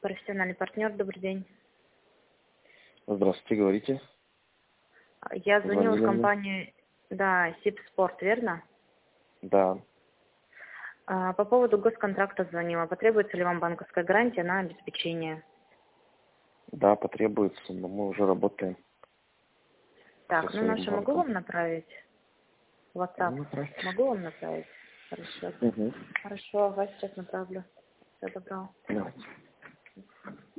Профессиональный партнер, добрый день. Здравствуйте, говорите. Я звонила в Звонили мне? компанию, да, СИП Спорт, верно? Да. По поводу госконтракта звонила. Потребуется ли вам банковская гарантия на обеспечение? Да, потребуется, но мы уже работаем. Так, Со ну своим наше могу банком. вам направить? WhatsApp. Направьте. Могу вам направить? Хорошо. Угу. Хорошо, вас сейчас направлю. Всего доброго. Давайте.